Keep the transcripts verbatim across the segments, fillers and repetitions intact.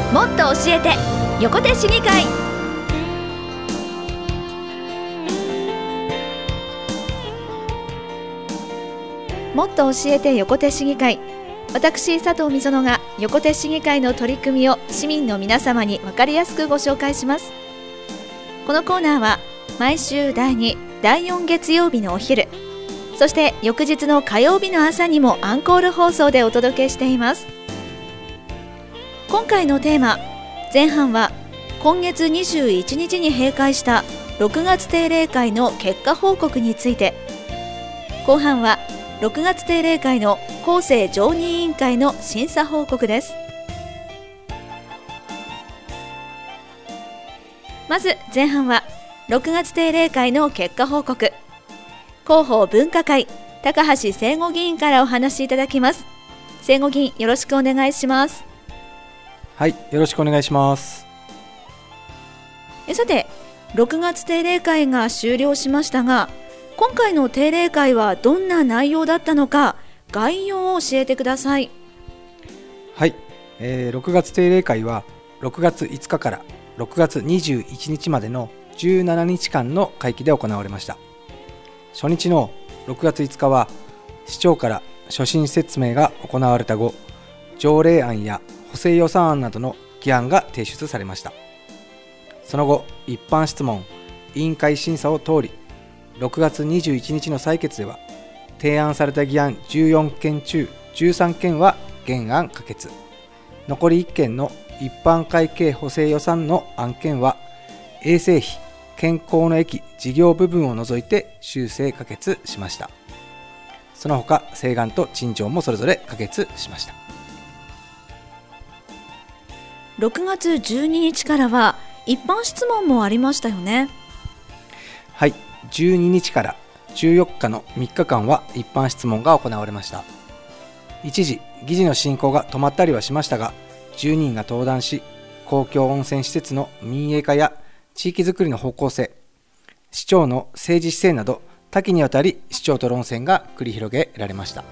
もっと教えて横手市議会。もっと教えて横手市議会。私佐藤美園が横手市議会の取り組みを市民の皆様に分かりやすくご紹介します。このコーナーは毎週だいに、だいよん月曜日のお昼、そして翌日の火曜日の朝にもアンコール放送でお届けしています。今回のテーマ、前半は今月にじゅういちにちに閉会したろくがつ定例会の結果報告について、後半はろくがつ定例会の構成常任委員会の審査報告です。まず前半はろくがつ定例会の結果報告。広報分科会、高橋聖吾議員からお話しいただきます。聖吾議員、よろしくお願いします。 はい、よろしくお願いします。 えさて、ろくがつ定例会が終了しましたが、今回の定例会はどんな内容だったのか、概要を教えてください。 はい、えー、ろくがつ定例会はろくがついつかからろくがつにじゅういちにちまでのじゅうななにちかんの会期で行われました。初日のろくがついつかは市長から所信説明が行われた後、条例案や補正予算案などの議案が提出されました。その後、一般質問、委員会審査を通り、ろくがつにじゅういちにちの採決では提案された議案じゅうよんけん中じゅうさんけんは原案可決、残りいっけんの一般会計補正予算の案件は衛生費、健康の益事業部分を除いて修正可決しました。その他、請願と陳情もそれぞれ可決しました。 ろくがつじゅうににちからは一般質問もありましたよね。 はい、じゅうににちからじゅうよっかのみっかかんは一般質問が行われました。一時議事の進行が止まったりはしましたが、じゅうにんが登壇し、公共温泉施設の民営化や地域づくりの方向性、市長の政治姿勢など多岐にわたり市長と論戦が繰り広げられました。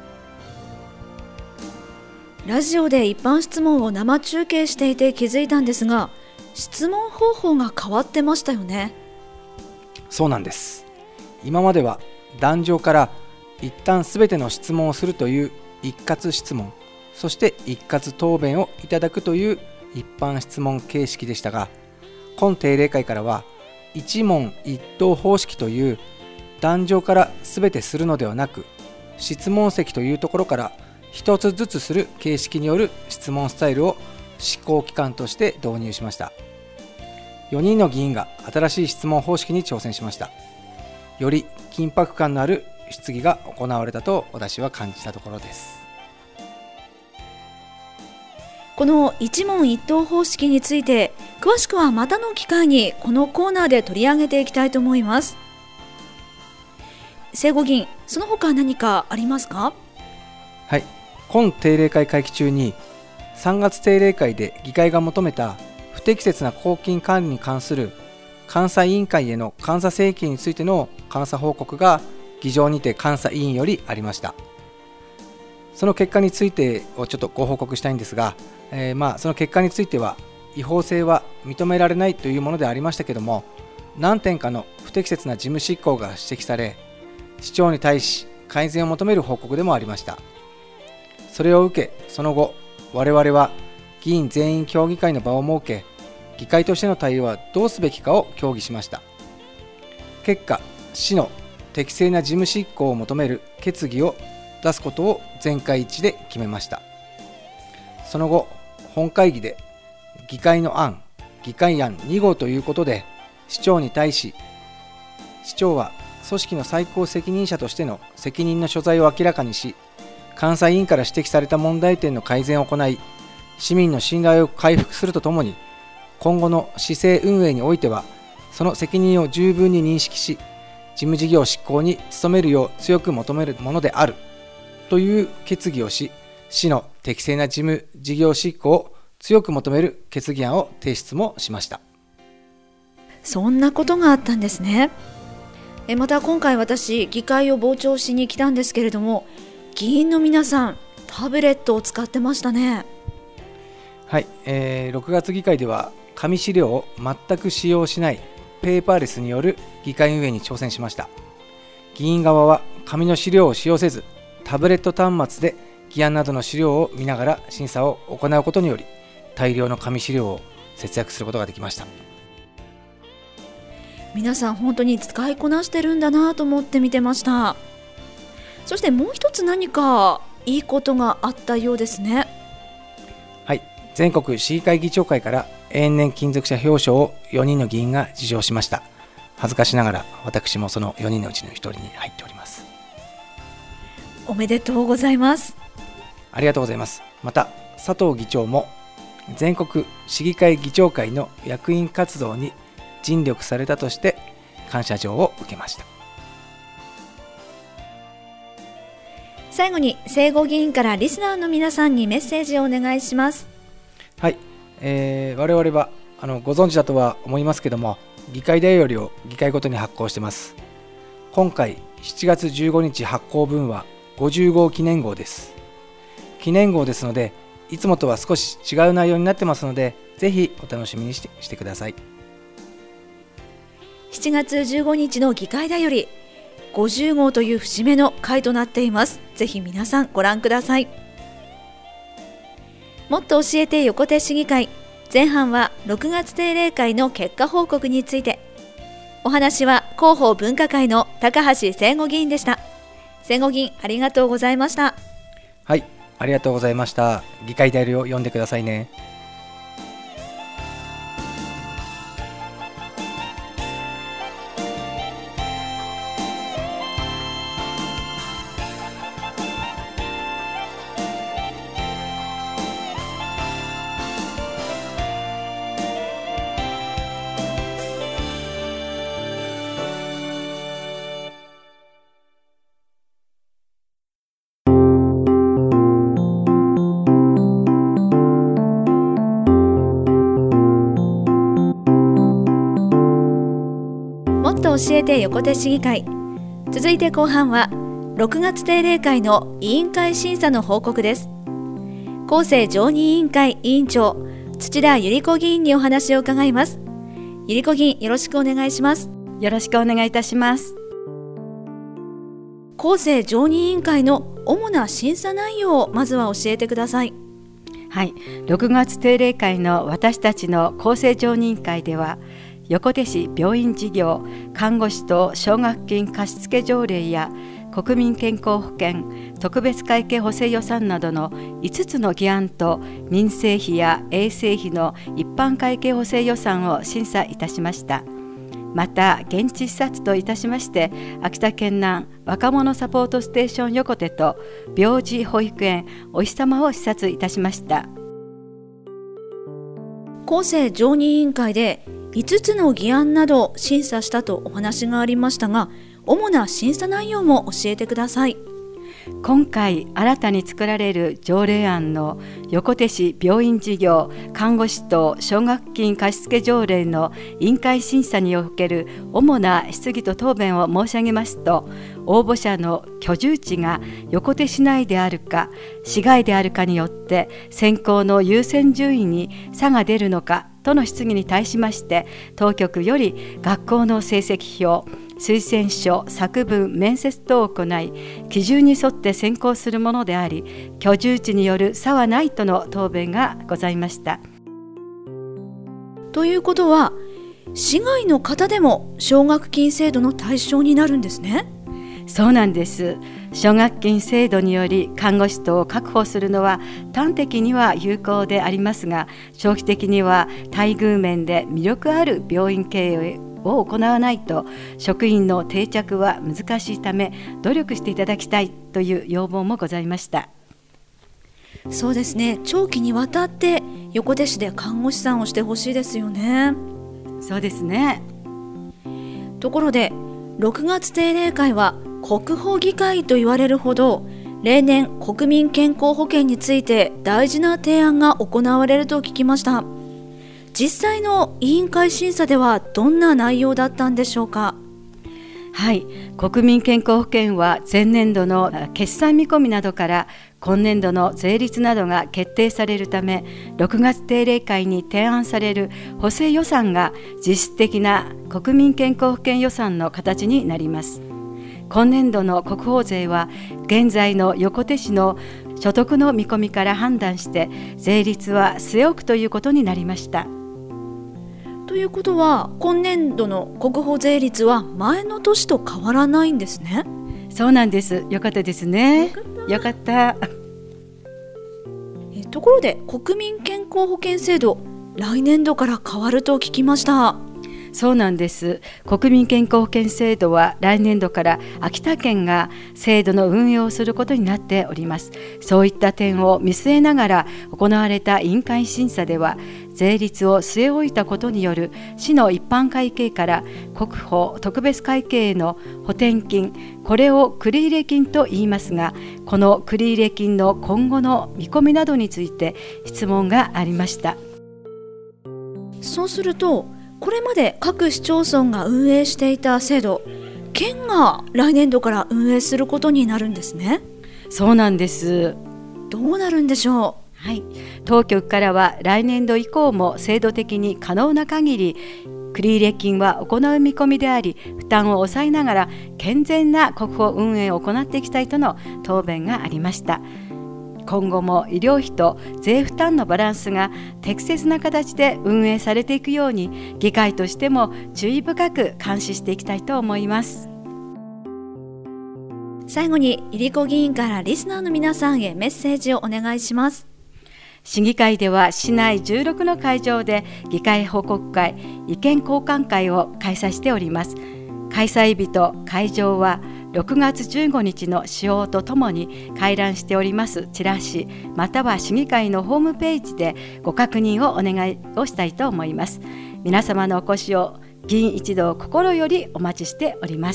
ラジオで一般質問を生中継していて気づいたんですが、質問方法が変わってましたよね。 そうなんです。今までは壇上から一旦すべての質問をするという一括質問、そして一括答弁をいただくという一般質問形式でしたが、今定例会からは一問一答方式という壇上からすべてするのではなく、質問席というところから一つずつする形式による質問スタイルを試行期間として導入しました。よにんの議員が新しい質問方式に挑戦しました。より緊迫感のある質疑が行われたと私は感じたところです。 この一問一答方式について、詳しくはまたの機会にこのコーナーで取り上げていきたいと思います。聖吾議員、その他何かありますか？ はい、今定例会会期中にさんがつ定例会で議会が求めた不適切な公金管理に関する監査委員会への監査請求についての監査報告が議場にて監査委員よりありました。その結果についてをちょっとご報告したいんですが、えー、まあその結果については違法性は認められないというものでありましたけども、何点かの不適切な事務執行が指摘され、市長に対し改善を求める報告でもありました。それを受け、その後我々は議員全員協議会の場を設け、議会としての対応はどうすべきかを協議しました。結果、市の適正な事務執行を求める決議を出すことを全会一致で決めました。その後、本会議で議会の案、議会案にごうということで、市長に対し、市長は組織の最高責任者としての責任の所在を明らかにし、監査委員から指摘された問題点の改善を行い、市民の信頼を回復するとともに、今後の市政運営においては、その責任を十分に認識し、事務事業執行に努めるよう強く求めるものであるという決議をし、市の適正な事務事業執行を強く求める決議案を提出もしました。 そんなことがあったんですね。えまた今回私議会を傍聴しに来たんですけれども、議員の皆さんタブレットを使ってましたね。 はい、えー、ろくがつ議会では紙資料を全く使用しないペーパーレスによる議会運営に挑戦しました。議員側は紙の資料を使用せず、タブレット端末で議案などの資料を見ながら審査を行うことにより、大量の紙資料を節約することができました。 皆さん本当に使いこなしてるんだなと思って見てました。そしてもう一つ何かいいことがあったようですね。 はい、全国市議会議長会から永年勤続者表彰をよにんの議員が受賞しました。恥ずかしながら私もそのよにんのうちのひとりに入っております。 おめでとうございます。 ありがとうございます。また佐藤議長も全国市議会議長会の役員活動に尽力されたとして感謝状を受けました。 最後に正吾議員からリスナーの皆さんにメッセージをお願いします。 はい、えー、我々はあのご存知だとは思いますけども、議会だよりを議会ごとに発行しています。今回しちがつじゅうごにち発行分はごじゅうごう記念号です。記念号ですので、いつもとは少し違う内容になってますので、ぜひお楽しみにして、してください。 しちがつじゅうごにちの議会だよりごじゅうごうという節目の回となっています。ぜひ皆さんご覧ください。もっと教えて横手市議会、前半はろくがつ定例会の結果報告について、お話は広報文化会の高橋正吾議員でした。正吾議員、ありがとうございました。 はい、ありがとうございました。議会だよりを読んでくださいね。 教えて横手市議会。続いて後半はろくがつ定例会の委員会審査の報告です。厚生常任委員会委員長土田百合子議員にお話を伺います。百合子議員、よろしくお願いします。 よろしくお願いいたします。 厚生常任委員会の主な審査内容をまずは教えてください。 はい、ろくがつ定例会の私たちの厚生常任委員会では、横手市病院事業看護師等奨学金貸付条例や国民健康保険特別会計補正予算などのいつつの議案と民生費や衛生費の一般会計補正予算を審査いたしました。また現地視察といたしまして、秋田県南若者サポートステーション横手と病児保育園お日様を視察いたしました。 厚生常任委員会でいつつの議案などを審査したとお話がありましたが、主な審査内容も教えてください。 今回新たに作られる条例案の横手市病院事業看護師等奨学金貸付条例の委員会審査における主な質疑と答弁を申し上げますと、応募者の居住地が横手市内であるか市外であるかによって選考の優先順位に差が出るのかとの質疑に対しまして、当局より学校の成績表、推薦書、作文、面接等を行い、基準に沿って選考するものであり、居住地による差はないとの答弁がございました。 ということは、市外の方でも奨学金制度の対象になるんですね。 そうなんです。奨学金制度により看護師等を確保するのは端的には有効でありますが、長期的には待遇面で魅力ある病院経営を行わないと職員の定着は難しいため、努力していただきたいという要望もございました。 そうですね、長期にわたって横手市で看護師さんをしてほしいですよね。 そうですね。 ところでろくがつ定例会は国保議会と言われるほど、例年国民健康保険について大事な提案が行われると聞きました。実際の委員会審査ではどんな内容だったんでしょうか。 はい、国民健康保険は前年度の決算見込みなどから今年度の税率などが決定されるため、ろくがつ定例会に提案される補正予算が実質的な国民健康保険予算の形になります。今年度の国保税は現在の横手市の所得の見込みから判断して税率は据え置くということになりました。 ということは今年度の国保税率は前の年と変わらないんですね。 そうなんです。よかったですね。よかった。 えところで国民健康保険制度、来年度から変わると聞きました。 そうなんです。国民健康保険制度は来年度から秋田県が制度の運用をすることになっております。そういった点を見据えながら行われた委員会審査では、税率を据え置いたことによる市の一般会計から国保特別会計への補填金、これを繰入金と言いますが、この繰入金の今後の見込みなどについて質問がありました。 そうするとこれまで各市町村が運営していた制度、県が来年度から運営することになるんですね。 そうなんです。 どうなるんでしょう。はい、当局からは来年度以降も制度的に可能な限り繰入金は行う見込みであり、負担を抑えながら健全な国保運営を行っていきたいとの答弁がありました。今後も医療費と税負担のバランスが適切な形で運営されていくように、議会としても注意深く監視していきたいと思います。 最後にいりこ議員からリスナーの皆さんへメッセージをお願いします。 市議会では市内じゅうろくの会場で議会報告会、意見交換会を開催しております。開催日と会場はろくがつじゅうごにちの使用とともに回覧しておりますチラシ、または市議会のホームページでご確認をお願いをしたいと思います。皆様のお越しを議員一同心よりお待ちしております。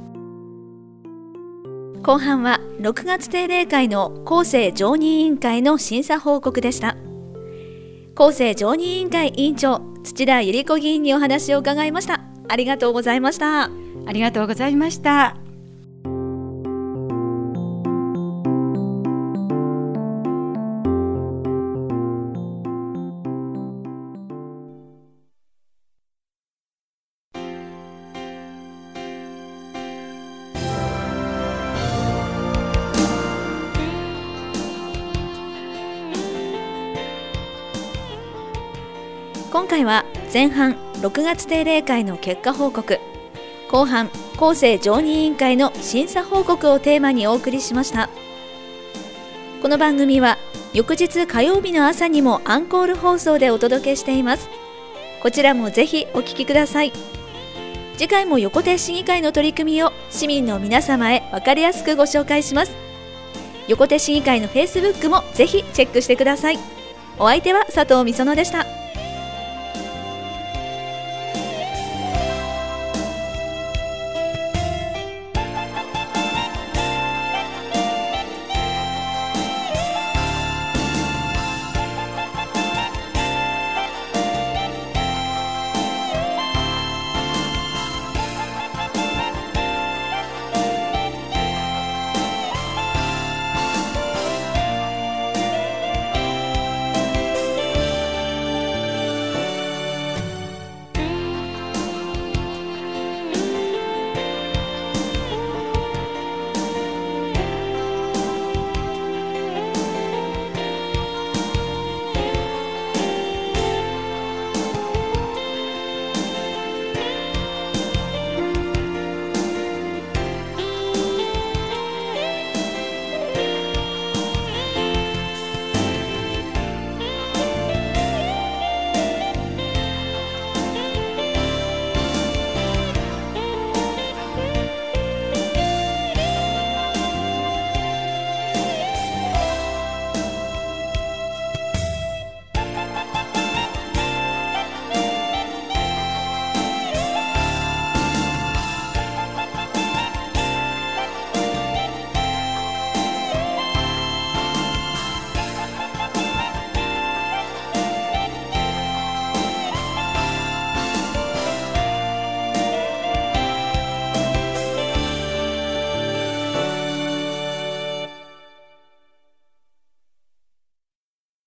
後半はろくがつ定例会の厚生常任委員会の審査報告でした。厚生常任委員会委員長土田百合子議員にお話を伺いました。ありがとうございました。 ありがとうございました。 今回は前半ろくがつ定例会の結果報告、後半厚生常任委員会の審査報告をテーマにお送りしました。この番組は翌日火曜日の朝にもアンコール放送でお届けしています。こちらもぜひお聞きください。次回も横手市議会の取り組みを市民の皆様へ分かりやすくご紹介します。横手市議会のフェイスブックもぜひチェックしてください。お相手は佐藤美園でした。